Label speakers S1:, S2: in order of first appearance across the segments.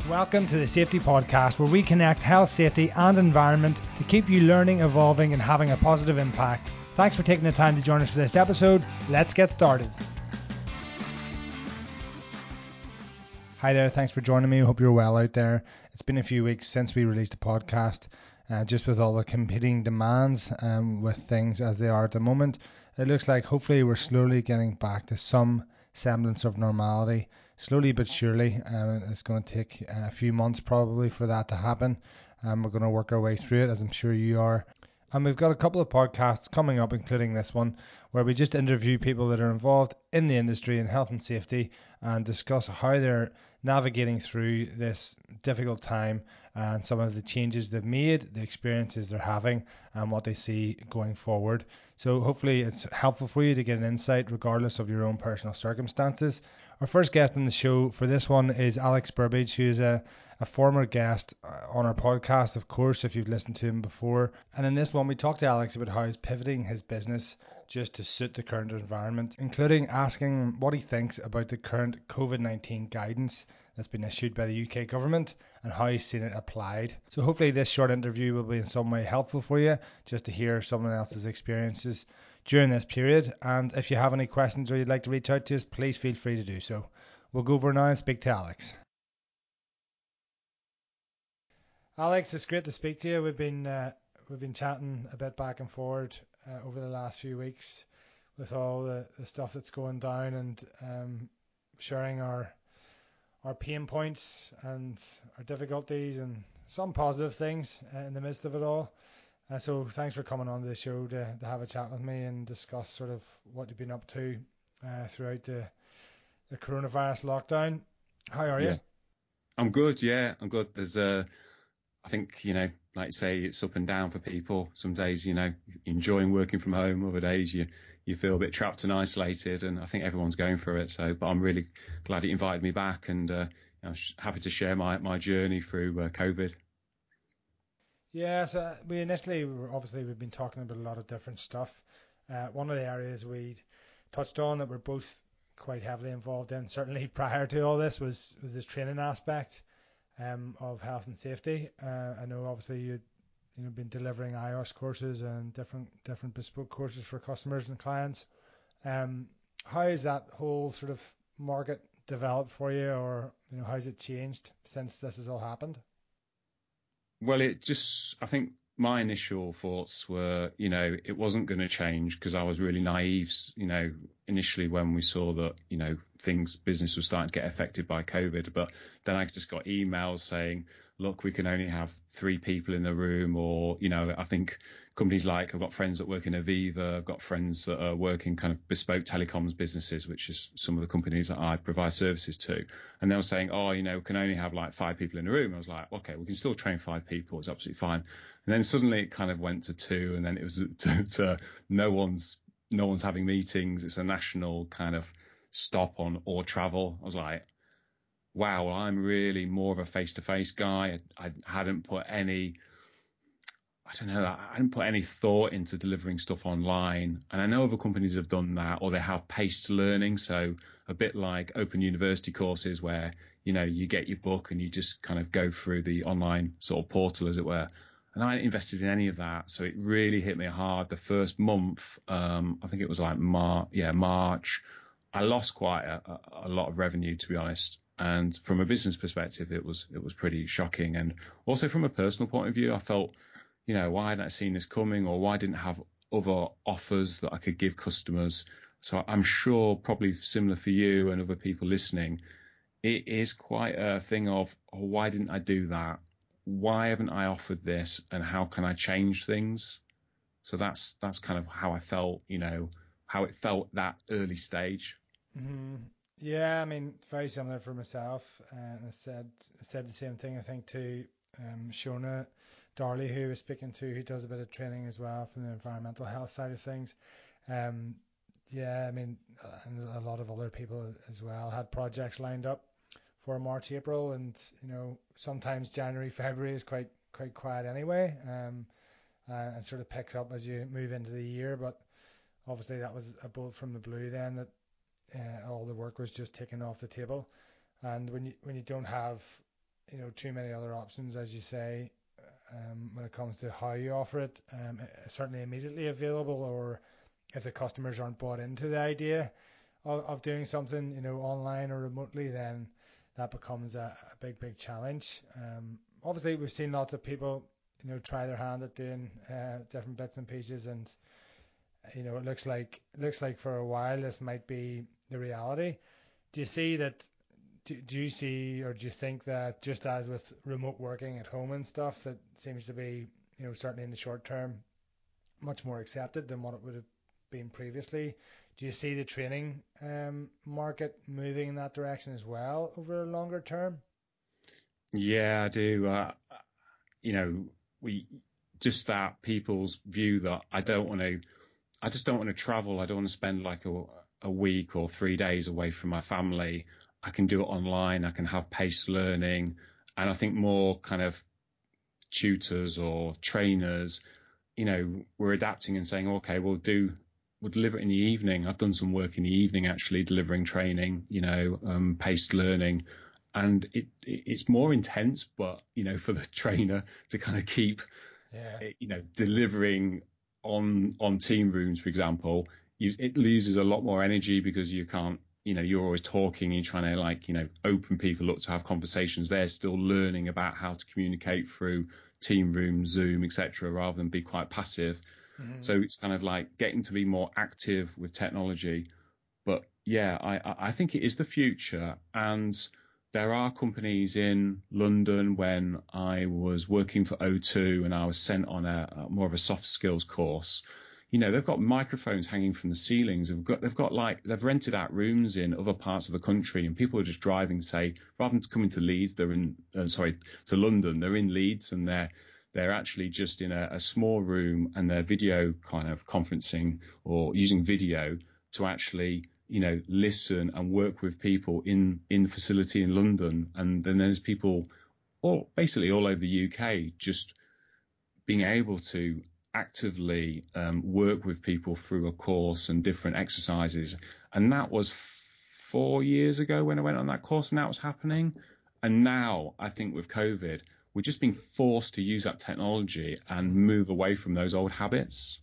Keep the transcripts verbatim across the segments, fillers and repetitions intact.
S1: Welcome to the Safety Podcast, where we connect health, safety and environment to keep you learning, evolving and having a positive impact. Thanks for taking the time to join us for this episode. Let's get started. Hi there, thanks for joining me. I hope you're well out there. It's been a few weeks since we released a podcast, uh, just with all the competing demands um, with things as they are at the moment. It looks like hopefully we're slowly getting back to some semblance of normality. Slowly but surely, um, it's going to take a few months probably for that to happen. Um, we're going to work our way through it, as I'm sure you are. And we've got a couple of podcasts coming up, including this one, where we just interview people that are involved in the industry in health and safety and discuss how they're navigating through this difficult time and some of the changes they've made, the experiences they're having, and what they see going forward. So hopefully it's helpful for you to get an insight regardless of your own personal circumstances. Our first guest on the show for this one is Alex Burbidge, who is a, a former guest on our podcast, of course, if you've listened to him before. And in this one, we talked to Alex about how he's pivoting his business just to suit the current environment, including asking what he thinks about the current covid nineteen guidance that's been issued by the U K government and how he's seen it applied. So hopefully this short interview will be in some way helpful for you, just to hear someone else's experiences during this period. And if you have any questions or you'd like to reach out to us, please feel free to do so. We'll go over now and speak to Alex. Alex, it's great to speak to you. We've been uh, we've been chatting a bit back and forward uh, over the last few weeks with all the, the stuff that's going down, and um, sharing our our pain points and our difficulties and some positive things uh, in the midst of it all. Uh, so thanks for coming on to the show to, to have a chat with me and discuss sort of what you've been up to uh, throughout the, the coronavirus lockdown. How are
S2: Yeah.
S1: you?
S2: I'm good. Yeah, I'm good. There's uh, I think, you know, like you say, it's up and down for people. Some days, you know, enjoying working from home. Other days, you you feel a bit trapped and isolated. And I think everyone's going through it. So, but I'm really glad you invited me back, and uh, I'm happy to share my my journey through uh, COVID.
S1: Yeah, so we initially, were, obviously, we've been talking about a lot of different stuff. Uh, one of the areas we touched on that we're both quite heavily involved in, certainly prior to all this, was, was the training aspect um, of health and safety. Uh, I know obviously you'd you know been delivering I O S courses and different different bespoke courses for customers and clients. Um, how has that whole sort of market developed for you, or you know how's it changed since this has all happened?
S2: Well, it just, I think my initial thoughts were, you know, it wasn't going to change because I was really naive, you know, initially when we saw that, you know, things, business was starting to get affected by COVID. But then I just got emails saying, look, we can only have three people in the room, or, you know, I think companies like, I've got friends that work in Aviva, I've got friends that are working kind of bespoke telecoms businesses, which is some of the companies that I provide services to. And they were saying, oh, you know, we can only have like five people in the room. I was like, okay, we can still train five people. It's absolutely fine. And then suddenly it kind of went to two, and then it was to, to no one's no one's having meetings. It's a national kind of stop on all travel. I was like, wow, well, I'm really more of a face-to-face guy. I, I hadn't put any, I don't know, I hadn't put any thought into delivering stuff online. And I know other companies have done that, or they have paced learning. So a bit like open university courses where, you know, you get your book and you just kind of go through the online sort of portal, as it were. And I hadn't invested in any of that. So it really hit me hard the first month. Um, I think it was like March, yeah, March. I lost quite a, a lot of revenue, to be honest. And from a business perspective, it was it was pretty shocking. And also from a personal point of view, I felt, you know, why hadn't I seen this coming, or why didn't I have other offers that I could give customers? So I'm sure probably similar for you and other people listening, it is quite a thing of, oh, why didn't I do that? Why haven't I offered this? And how can I change things? So that's that's kind of how I felt, you know, how it felt that early stage.
S1: Mm-hmm. Yeah, I mean, very similar for myself. And I said I said the same thing, I think, to um, Shona Darley, who I was speaking to, who does a bit of training as well from the environmental health side of things. Um, yeah, I mean, uh, and a lot of other people as well had projects lined up for March, April, and you know, sometimes January, February is quite quite quiet anyway, um, uh, and sort of picks up as you move into the year. But obviously, that was a bolt from the blue then that uh, all the work was just taken off the table. And when you when you don't have you know, too many other options, as you say, um, when it comes to how you offer it, um, certainly immediately available, or if the customers aren't bought into the idea of, of doing something, you know, online or remotely, then that becomes a, a big, big challenge. Um, obviously, we've seen lots of people, you know, try their hand at doing uh, different bits and pieces, and you know, it looks like it looks like for a while this might be the reality. Do you see that? Do, do you see, or do you think that just as with remote working at home and stuff, that seems to be, you know, certainly in the short term, much more accepted than what it would have been previously? Do you see the training um, market moving in that direction as well over a longer term?
S2: Yeah, I do. Uh, you know, we just that people's view that I don't want to, I just don't want to travel. I don't want to spend like a, a week or three days away from my family. I can do it online. I can have paced learning. And I think more kind of tutors or trainers, you know, we're adapting and saying, okay, we'll do, we'll deliver it in the evening. I've done some work in the evening, actually delivering training, you know, um, paced learning. And it, it it's more intense, but, you know, for the trainer to kind of keep,
S1: Yeah.
S2: you know, delivering on, on team rooms, for example, you, it loses a lot more energy because you can't, you know, you're always talking, you're trying to like, you know, open people up to have conversations. They're still learning about how to communicate through team rooms, Zoom, et cetera, rather than be quite passive.
S1: Mm-hmm.
S2: So it's kind of like getting to be more active with technology. But yeah, I, I think it is the future. And there are companies in London. When I was working for O two and I was sent on a, a more of a soft skills course, you know, they've got microphones hanging from the ceilings. They've got, they've got like, they've rented out rooms in other parts of the country, and people are just driving, say, rather than coming to Leeds, they're in, uh, sorry, to London, they're in Leeds, and they're, they're actually just in a, a small room, and they're video kind of conferencing or using video to actually, you know, listen and work with people in, in the facility in London. And then there's people all basically all over the U K just being able to actively um, work with people through a course and different exercises. And that was four years ago when I went on that course, and that was happening. And now I think with COVID, we're just being forced to use that technology and
S1: Mm-hmm.
S2: move away from those old habits.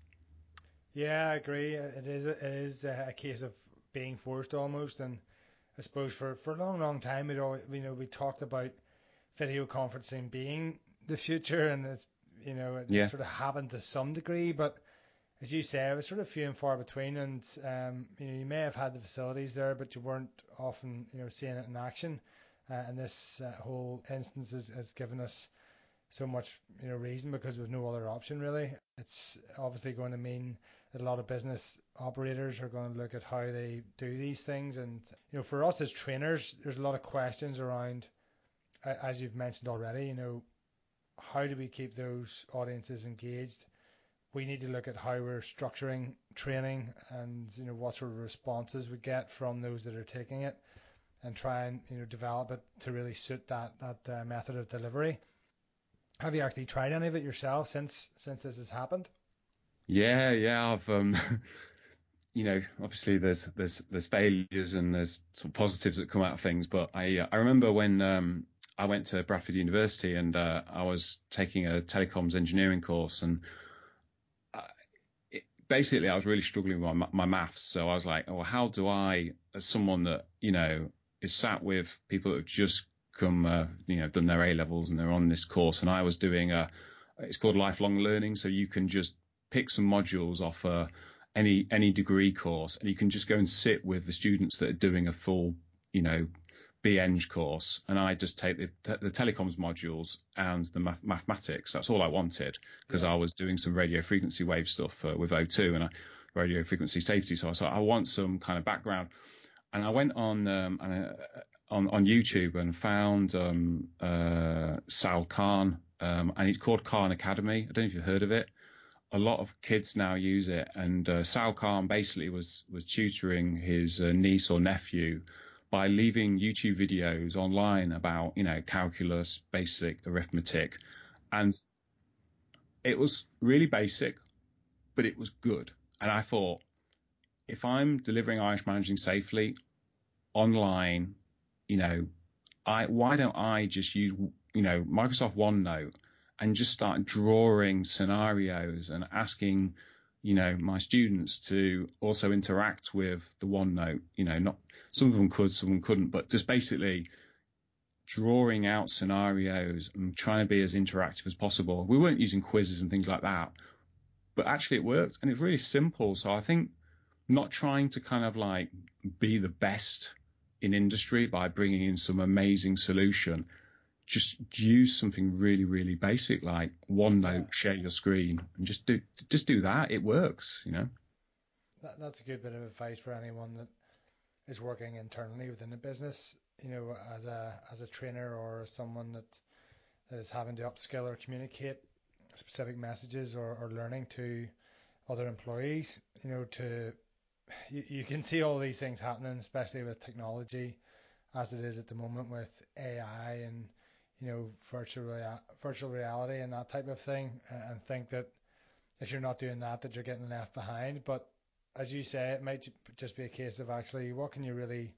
S1: Yeah, I agree. It is it is a case of being forced almost, and I suppose for for a long, long time, it always, you know, we talked about video conferencing being the future, and it's, you know, it, it
S2: Yeah.
S1: sort of happened to some degree, but as you say, it was sort of few and far between, and um, you know, you may have had the facilities there, but you weren't often, you know, seeing it in action. Uh, and this uh, whole instance has, has given us so much, you know, reason, because there's no other option really. It's obviously going to mean that a lot of business operators are going to look at how they do these things, and you know, for us as trainers, there's a lot of questions around, as you've mentioned already, you know, how do we keep those audiences engaged? We need to look at how we're structuring training, and you know, what sort of responses we get from those that are taking it, and try and, you know, develop it to really suit that that uh, method of delivery. Have you actually tried any of it yourself since since this has happened?
S2: Yeah, yeah. I've um you know, obviously there's there's there's failures and there's some positives that come out of things. But I uh, I remember when um, I went to Bradford University, and uh, I was taking a telecoms engineering course, and I, it, basically I was really struggling with my my maths. So I was like, oh, how do I, as someone that, you know, is sat with people that have just come, uh, you know, done their A levels and they're on this course, and I was doing a, it's called lifelong learning, so you can just pick some modules off a any any degree course, and you can just go and sit with the students that are doing a full, you know, B Eng course, and I just take the, the telecoms modules and the math, mathematics. That's all I wanted, because
S1: Yeah.
S2: I was doing some radio frequency wave stuff uh, with O two, and I, radio frequency safety. So I thought I want some kind of background, and I went on um, uh, on on YouTube and found um, uh, Sal Khan, um, and it's called Khan Academy. I don't know if you've heard of it. A lot of kids now use it, and uh, Sal Khan basically was was tutoring his uh, niece or nephew by leaving YouTube videos online about, you know, calculus, basic arithmetic, and it was really basic, but it was good. And I thought, if I'm delivering Irish Managing safely online, you know, I why don't I just use, you know, Microsoft OneNote and just start drawing scenarios and asking, you know, my students to also interact with the OneNote. You know, not some of them could, some of them couldn't, but just basically drawing out scenarios and trying to be as interactive as possible. We weren't using quizzes and things like that, but actually it worked, and it's really simple. So I think not trying to kind of like be the best in industry by bringing in some amazing solution. Just use something really, really basic like OneNote, yeah. Share your screen, and just do just do that. It works, you know.
S1: That, that's a good bit of advice for anyone that is working internally within the business, you know, as a as a trainer or someone that, that is having to upskill or communicate specific messages or, or learning to other employees. You know, to you, you can see all these things happening, especially with technology as it is at the moment with A I and, you know, virtual rea- virtual reality and that type of thing, and think that if you're not doing that, that you're getting left behind. But as you say, it might just be a case of actually what can you really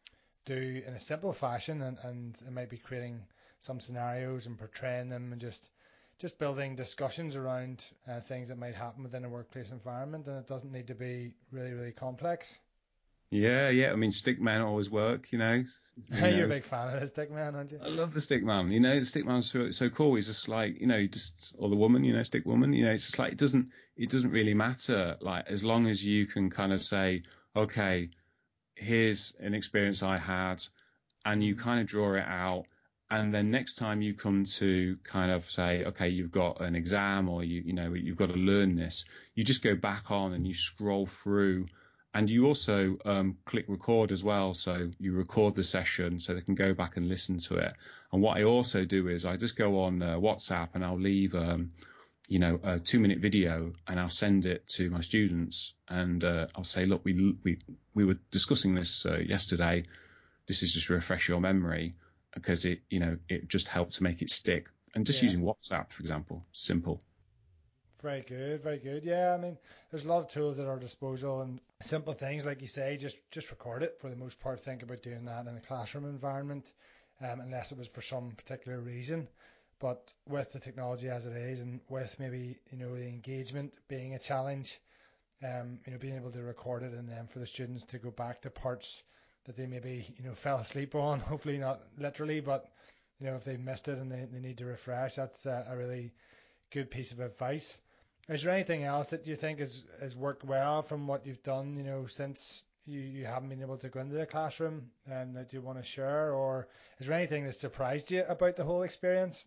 S1: do in a simple fashion, and, and it might be creating some scenarios and portraying them and just just building discussions around uh, things that might happen within a workplace environment, and it doesn't need to be really, really complex.
S2: Yeah, yeah. I mean, Stickman always work, you know. You know.
S1: You're a big fan of the Stickman, aren't you?
S2: I love the Stickman. You know, the Stickman's so, so cool. He's just like, you know, just or the woman, you know, stick woman. You know, it's just like it doesn't it doesn't really matter. Like as long as you can kind of say, okay, here's an experience I had, and you kind of draw it out. And then next time you come to kind of say, okay, you've got an exam or you you know you've got to learn this, you just go back on and you scroll through. And you also um, click record as well. So you record the session so they can go back and listen to it. And what I also do is I just go on uh, WhatsApp and I'll leave, um, you know, a two minute video and I'll send it to my students. And uh, I'll say, look, we we we were discussing this uh, yesterday. This is just to refresh your memory because it, you know, it just helped to make it stick. And just
S1: Yeah.
S2: using WhatsApp, for example, simple.
S1: Very good, very good. Yeah, I mean, there's a lot of tools at our disposal and simple things, like you say, just just record it for the most part. Think about doing that in a classroom environment, um, unless it was for some particular reason. But with the technology as it is, and with maybe, you know, the engagement being a challenge, um, you know, being able to record it and then for the students to go back to parts that they maybe, you know, fell asleep on, hopefully not literally, but, you know, if they missed it and they, they need to refresh, that's a, a really good piece of advice. Is there anything else that you think has, has worked well from what you've done, you know, since you, you haven't been able to go into the classroom, and that you want to share? Or is there anything that surprised you about the whole experience?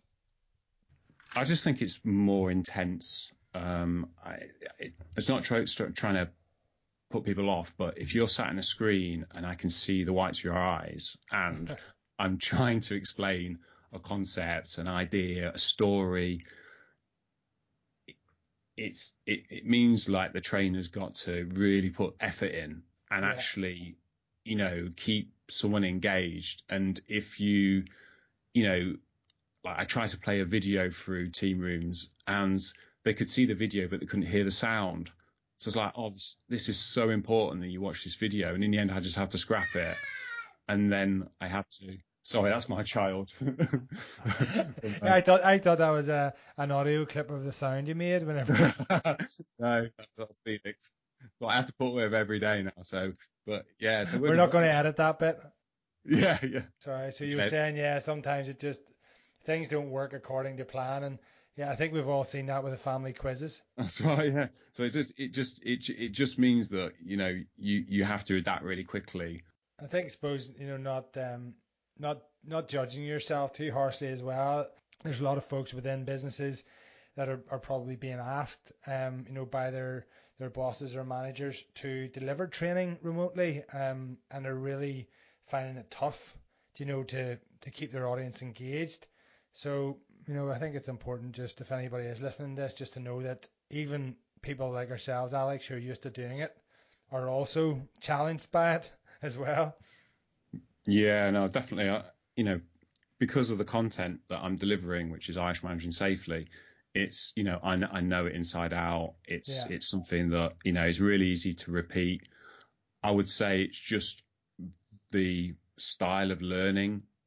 S2: I just think it's more intense. Um, I, it, it's not try, trying to put people off, but if you're sat in a screen and I can see the whites of your eyes and I'm trying to explain a concept, an idea, a story, it's it, it means like the trainer's got to really put effort in and yeah. actually, you know, keep someone engaged. And if you, you know, like I tried to play a video through Team Rooms and they could see the video, but they couldn't hear the sound. So it's like, oh, this, this is so important that you watch this video. And in the end, I just had to scrap it. And then I had to, sorry, that's my child.
S1: Yeah, I thought I thought that was a an audio clip of the sound you made whenever.
S2: No, that's Felix. So I have to put with every day now. So, but yeah, so
S1: we're not going to edit that bit.
S2: Yeah, yeah.
S1: Sorry. So you were saying, yeah, sometimes it just things don't work according to plan, and yeah, I think we've all seen that with the family quizzes.
S2: That's right. Yeah. So it just it just it it just means that, you know, you you have to adapt really quickly.
S1: I think, I suppose, you know, not um not not judging yourself too harshly as well. There's a lot of folks within businesses that are, are probably being asked, um, you know, by their their bosses or managers to deliver training remotely, um, and they're really finding it tough, you know, to to keep their audience engaged. So, you know, I think it's important, just if anybody is listening to this, just to know that even people like ourselves, Alex, who are used to doing it, are also challenged by it as well.
S2: Yeah, no, definitely. Uh, you know, because of the content that I'm delivering, which is Irish Managing Safely, it's, you know, I, I know it inside out. It's yeah. it's something that, you know, is really easy to repeat. I would say it's just the style of learning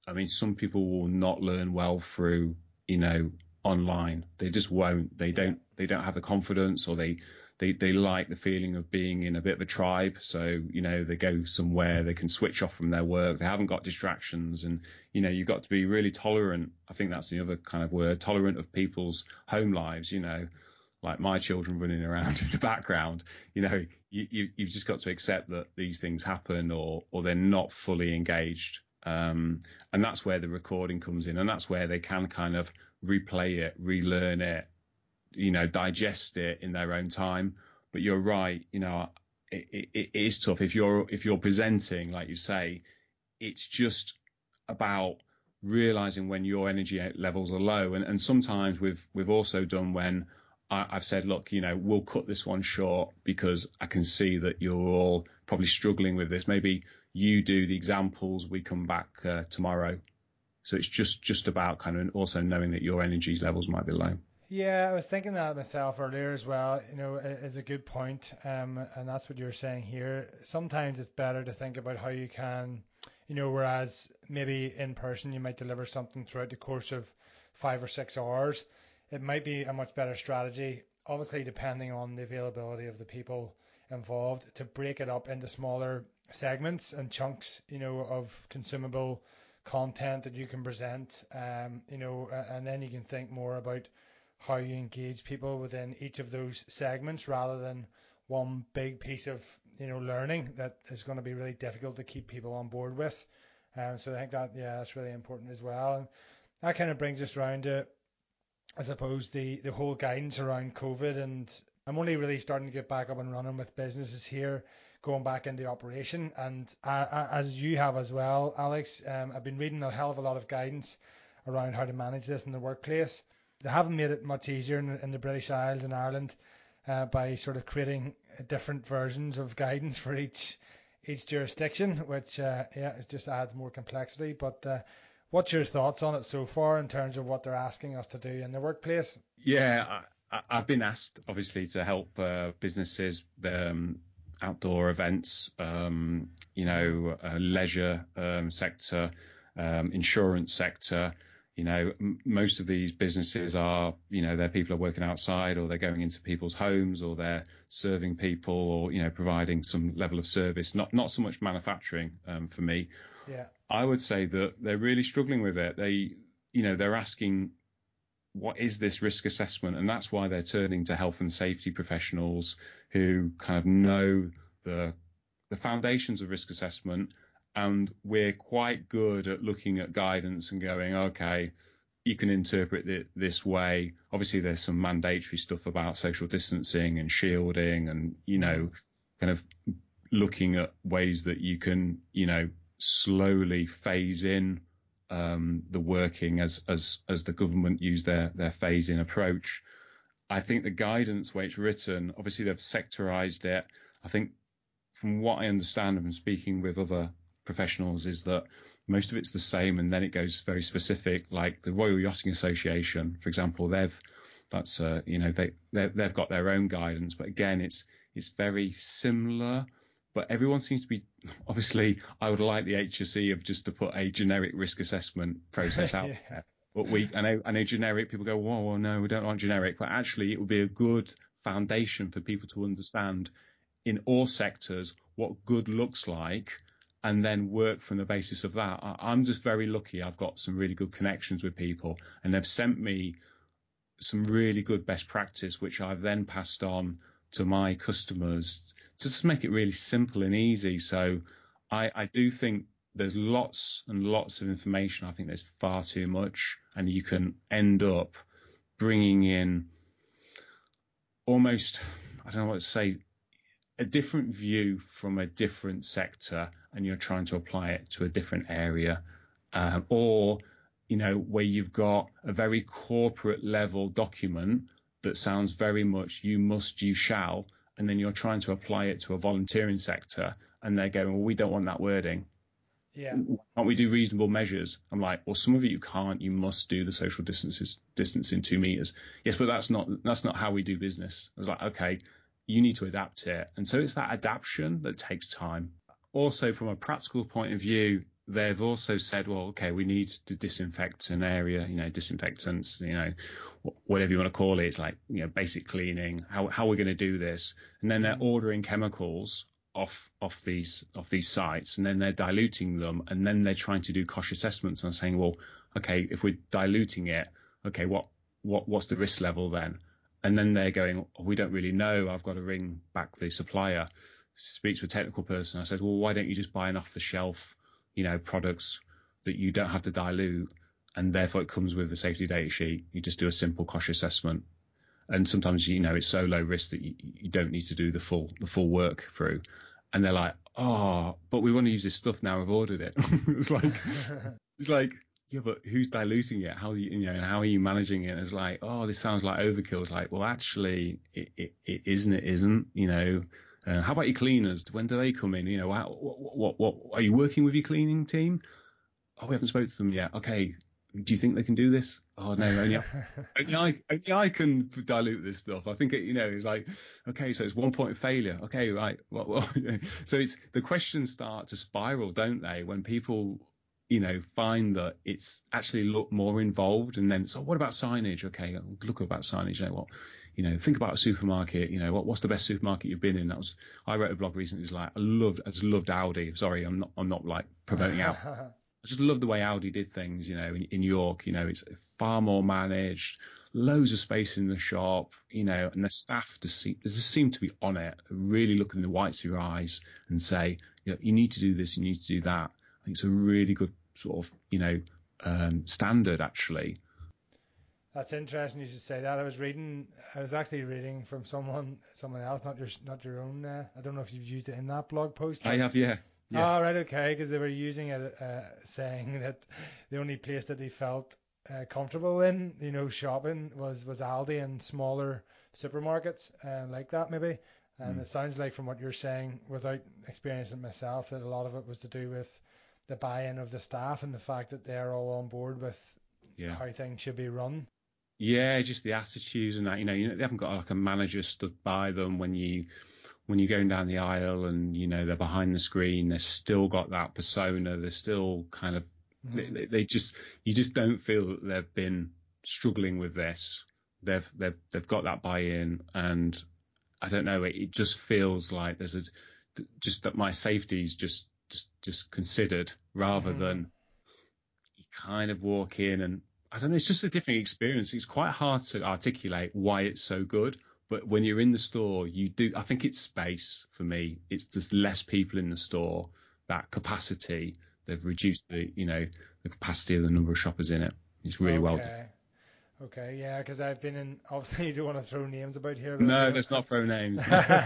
S2: I mean, some people will not learn well through, you know, online. They just won't. They don't. They don't have the confidence, or they, they, they like the feeling of being in a bit of a tribe. So, you know, they go somewhere, they can switch off from their work. They haven't got distractions, and you know, you've got to be really tolerant. I think that's the other kind of word, tolerant of people's home lives. You know, like my children running around in the background. You know, you, you you've just got to accept that these things happen, or or they're not fully engaged. Um, and that's where the recording comes in, and that's where they can kind of replay it, relearn it, you know, digest it in their own time. But you're right, you know, it, it, it is tough if you're if you're presenting, like you say. It's just about realizing when your energy levels are low, and and sometimes we've we've also done when I, I've said, look, you know, we'll cut this one short because I can see that you're all probably struggling with this. Maybe you do the examples, we come back uh, tomorrow. So it's just just about kind of also knowing that your energy levels might be low.
S1: Yeah, I was thinking that myself earlier as well. You know, it is a good point, um, and that's what you're saying here. Sometimes it's better to think about how you can, you know, whereas maybe in person you might deliver something throughout the course of five or six hours. It might be a much better strategy, obviously depending on the availability of the people involved, to break it up into smaller segments and chunks, you know, of consumable content that you can present, um, you know, and then you can think more about how you engage people within each of those segments rather than one big piece of, you know, learning that is going to be really difficult to keep people on board with. Um, so I think that, yeah, that's really important as well. And that kind of brings us around to, I suppose, the, the whole guidance around COVID. And I'm only really starting to get back up and running with businesses here, going back into operation. And uh, as you have as well, Alex, um, I've been reading a hell of a lot of guidance around how to manage this in the workplace. They haven't made it much easier in, in the British Isles and Ireland uh, by sort of creating different versions of guidance for each each jurisdiction, which uh, yeah, it just adds more complexity. But uh, what's your thoughts on it so far in terms of what they're asking us to do in the workplace?
S2: Yeah, I, I've been asked, obviously, to help uh, businesses, um, outdoor events, um, you know, uh, leisure um, sector, um, insurance sector. You know, m- most of these businesses are, you know, their people are working outside, or they're going into people's homes, or they're serving people, or, you know, providing some level of service. Not not so much manufacturing um, for me.
S1: Yeah.
S2: I would say that they're really struggling with it. They, you know, they're asking, what is this risk assessment? And that's why they're turning to health and safety professionals who kind of know the the foundations of risk assessment. And we're quite good at looking at guidance and going, okay, you can interpret it this way. Obviously, there's some mandatory stuff about social distancing and shielding, and, you know, kind of looking at ways that you can, you know, slowly phase in um, the working as as as the government use their their phase in approach. I think the guidance, where it's written, obviously they've sectorized it. I think from what I understand from speaking with other professionals is that most of it's the same, and then it goes very specific. Like the Royal Yachting Association, for example, they've that's uh, you know they they've got their own guidance, but again, it's it's very similar. But everyone seems to be, obviously, I would like the H S E of just to put a generic risk assessment process out
S1: Yeah.
S2: there. But we, I know, I know generic, people go, whoa, well, no, we don't want generic. But actually, it would be a good foundation for people to understand in all sectors what good looks like, and then work from the basis of that. I, I'm just very lucky. I've got some really good connections with people, and they've sent me some really good best practice, which I've then passed on to my customers to just make it really simple and easy. So I, I do think there's lots and lots of information. I think there's far too much, and you can end up bringing in almost, I don't know what to say, a different view from a different sector, and you're trying to apply it to a different area, um, or, you know, where you've got a very corporate level document that sounds very much you must, you shall, and then you're trying to apply it to a volunteering sector, and they're going, well, we don't want that wording.
S1: Yeah.
S2: Can't we do reasonable measures? I'm like, well, some of it you can't. You must do the social distances, distancing two meters. Yes, but that's not that's not how we do business. I was like, okay, you need to adapt it, and so it's that adaptation that takes time. also from a practical point of view, they've also said, well, okay, we need to disinfect an area, you know, disinfectants, you know, whatever you want to call it. It's like, you know, basic cleaning, how, how we're going to do this. And then they're ordering chemicals off, off these, off these sites, and then they're diluting them. And then they're trying to do cost assessments and saying, well, okay, if we're diluting it, okay, what, what, what's the risk level then? And then they're going, oh, we don't really know. I've got to ring back the supplier, speak to a technical person. I said, well, why don't you just buy an off the shelf, you know, products that you don't have to dilute, and therefore it comes with the safety data sheet. You just do a simple cost assessment. And sometimes, you know, it's so low risk that you, you don't need to do the full, the full work through. And they're like, oh, but we want to use this stuff now. We've ordered it. It's like, it's like, yeah, but who's diluting it? How you, you know, and how are you managing it? It's like, oh, this sounds like overkill. It's like, well, actually, it, it, it isn't. It isn't. You know, uh, how about your cleaners? When do they come in? You know, how, what, what, what, are you working with your cleaning team? Oh, we haven't spoken to them yet. Okay, do you think they can do this? Oh no, only I, only I, only I can dilute this stuff. I think it, you know, it's like, okay, so it's one point of failure. Okay, right. Well, well, so it's the questions start to spiral, don't they? When people, you know, find that it's actually look more involved, and then so what about signage? Okay, look about signage. You know what? You know, think about a supermarket. You know, what what's the best supermarket you've been in? That was I wrote a blog recently. It's like I loved, I just loved Aldi. Sorry, I'm not, I'm not like promoting out. I just love the way Aldi did things, you know, in, in York. You know, it's far more managed, loads of space in the shop, you know, and the staff just seem, just seem to be on it, really look in the whites of your eyes and say, you know, you need to do this, you need to do that. I think it's a really good sort of, you know, um, standard, actually.
S1: That's interesting you should say that. I was reading, I was actually reading from someone, someone else, not your, not your own. Uh, I don't know if you've used it in that blog post.
S2: I have, yeah. Yeah.
S1: Oh, right, okay, because they were using it, uh, saying that the only place that they felt uh, comfortable in, you know, shopping was, was Aldi and smaller supermarkets uh, like that, maybe. And mm. It sounds like from what you're saying, without experiencing it myself, that a lot of it was to do with the buy-in of the staff and the fact that they're all on board with yeah. how things should be run.
S2: Yeah, just the attitudes and that, you know, you know, they haven't got like a manager stood by them when you when you're going down the aisle and, you know, they're behind the screen, they've still got that persona. They're still kind of, mm-hmm. they, they just, you just don't feel that they've been struggling with this. They've, they've, they've got that buy-in, and I don't know, it, it just feels like there's a, just that my safety is just, just, just considered rather mm-hmm. than you kind of walk in and, I don't know, it's just a different experience. It's quite hard to articulate why it's so good. But when you're in the store, you do. I think it's space for me. It's just less people in the store. That capacity, they've reduced the, you know, the capacity of the number of shoppers in it. It's really
S1: okay.
S2: well done.
S1: Okay, yeah, because I've been in. Obviously, you don't want to throw names about here.
S2: No, let's not throw names.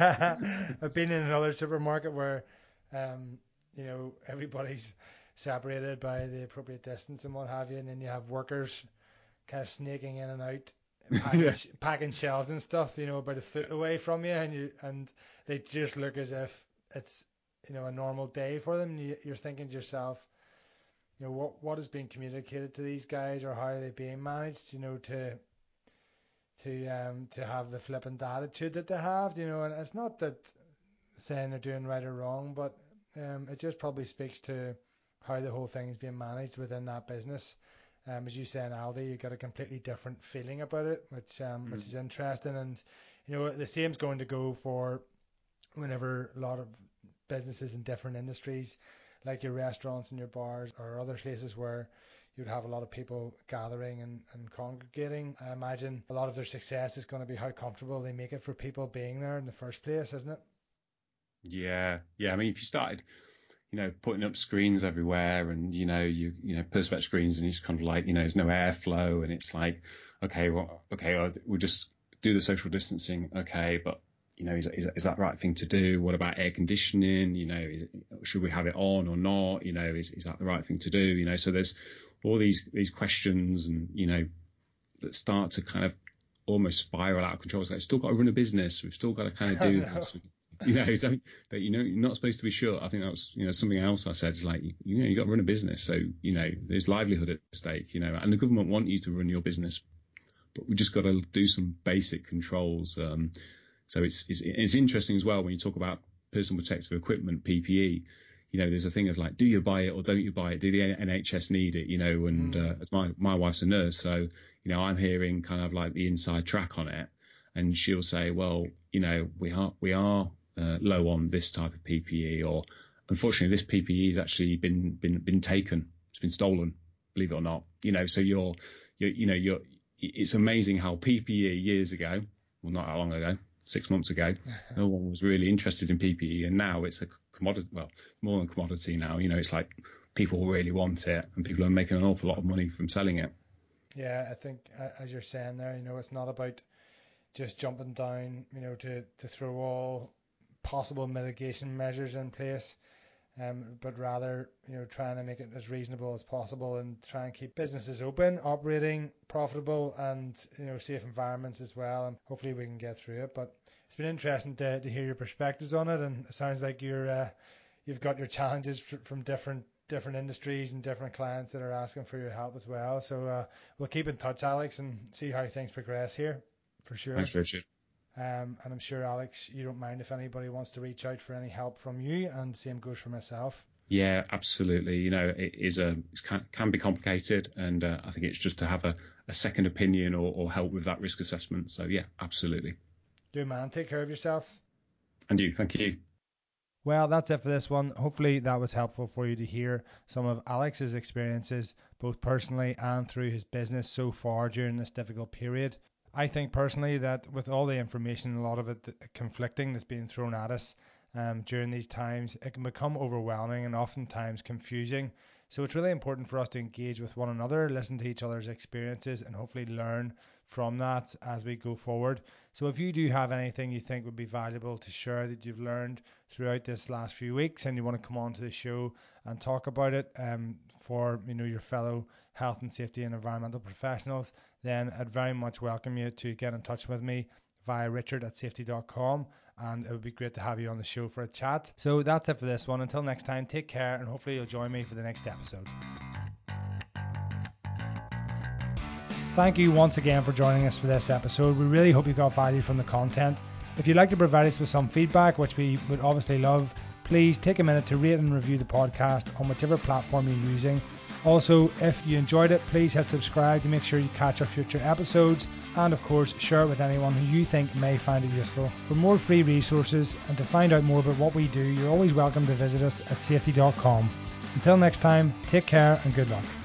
S1: I've been in another supermarket where, um, you know, everybody's separated by the appropriate distance and what have you, and then you have workers kind of snaking in and out. Packing, yeah. packing shelves and stuff, you know, about a foot away from you, and you and they just look as if it's, you know, a normal day for them. You, you're thinking to yourself, you know, what what is being communicated to these guys, or how are they being managed, you know, to to um to have the flippant attitude that they have, you know. And it's not that saying they're doing right or wrong, but um it just probably speaks to how the whole thing is being managed within that business. Um, as you say in Aldi, you got a completely different feeling about it, which um, mm. which is interesting. And you know, the same's going to go for whenever a lot of businesses in different industries, like your restaurants and your bars or other places where you'd have a lot of people gathering and, and congregating. I imagine a lot of their success is going to be how comfortable they make it for people being there in the first place, isn't it?
S2: Yeah, yeah. I mean, if you started, you know, putting up screens everywhere, and, you know, you, you know, perspex screens, and it's kind of like, you know, there's no airflow, and it's like, okay, well, okay, we'll just do the social distancing. Okay. But, you know, is, is, is that the right thing to do? What about air conditioning? You know, is it, should we have it on or not? You know, is, is that the right thing to do? You know, so there's all these, these questions, and, you know, that start to kind of almost spiral out of control. It's like, still got to run a business. We've still got to kind of do this. You know, don't, but, you know, you're not supposed to be short. I think that was, you know, something else I said is like, you know, you got to run a business. So, you know, there's livelihood at stake, you know, and the government want you to run your business, but we just got to do some basic controls. Um, so it's, it's, it's interesting as well when you talk about personal protective equipment, P P E, you know, there's a thing of like, do you buy it or don't you buy it? Do the N H S need it? You know, and mm. uh, as my my wife's a nurse, so you know, I'm hearing kind of like the inside track on it, and she'll say, well, you know, we are we are uh, low on this type of P P E, or unfortunately, this P P E has actually been been been taken, it's been stolen, believe it or not. You know, so you're, you're you know, you're. It's amazing how P P E years ago, well, not that long ago, six months ago, no one was really interested in P P E, and now it's a commodity, well, more than commodity now. You know, it's like people really want it, and people are making an awful lot of money from selling it.
S1: Yeah, I think uh, as you're saying there, you know, it's not about just jumping down, you know, to, to throw all possible mitigation measures in place, um, but rather, you know, trying to make it as reasonable as possible and try and keep businesses open, operating, profitable, and, you know, safe environments as well. And hopefully we can get through it. But it's been interesting to, to hear your perspectives on it, and it sounds like you're uh, you've got your challenges f- from different different industries and different clients that are asking for your help as well. So uh, we'll keep in touch, Alex, and see how things progress here, for sure.
S2: Thanks, Richard.
S1: Um, and I'm sure, Alex, you don't mind if anybody wants to reach out for any help from you, and same goes for myself.
S2: Yeah, absolutely. You know, it is a it can, can be complicated, and uh, I think it's just to have a, a second opinion or, or help with that risk assessment. So yeah, absolutely.
S1: Do man, take care of yourself.
S2: And you, thank you.
S1: Well, that's it for this one. Hopefully that was helpful for you to hear some of Alex's experiences, both personally and through his business so far during this difficult period. I think personally that with all the information, a lot of it conflicting that's being thrown at us um, during these times, it can become overwhelming and oftentimes confusing. So it's really important for us to engage with one another, listen to each other's experiences, and hopefully learn from that as we go forward. So if you do have anything you think would be valuable to share that you've learned throughout this last few weeks, and you want to come on to the show and talk about it um, for you know your fellow health and safety and environmental professionals, then I'd very much welcome you to get in touch with me via richard at safety dot com, and it would be great to have you on the show for a chat. So that's it for this one. Until next time, take care, and hopefully you'll join me for the next episode. Thank you once again for joining us for this episode. We really hope you got value from the content. If you'd like to provide us with some feedback, which we would obviously love, please take a minute to rate and review the podcast on whichever platform you're using. Also, if you enjoyed it, please hit subscribe to make sure you catch our future episodes, and of course share it with anyone who you think may find it useful. For more free resources and to find out more about what we do, you're always welcome to visit us at safety dot com. Until next time, take care and good luck.